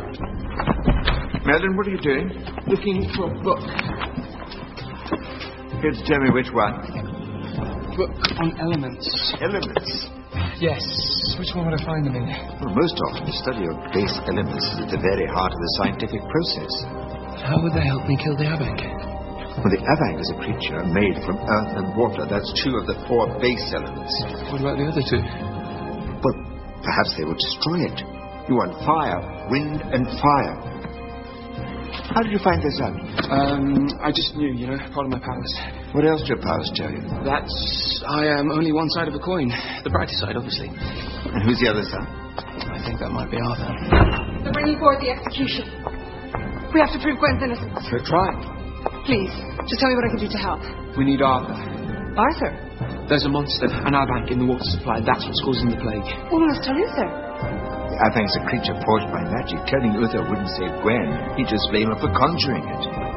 Madeline, what are you doing? Looking for a book. Care to tell me which one? Book on elements. Elements? Yes. Which one would I find them in? Well, most often the study of base elements is at the very heart of the scientific process. How would they help me kill the Avang? Well, the Avang is a creature made from earth and water. That's 2 of the 4 base elements. What about the other 2? Well, perhaps they will destroy it. You want fire, wind, and fire. How did you find this out? I just knew, part of my powers. What else do your powers tell you? I am only one side of a coin. The brighter side, obviously. And who's the other side? I think that might be Arthur. They're bringing forward the execution. We have to prove Gwen's innocence. We're trying. Please, just tell me what I can do to help. We need Arthur. Arthur? There's a monster, an Avang, in the water supply. That's what's causing the plague. Well, we must tell Uther. The Avang's a creature forged by magic. Telling Uther wouldn't save Gwen. He'd just blame her for conjuring it.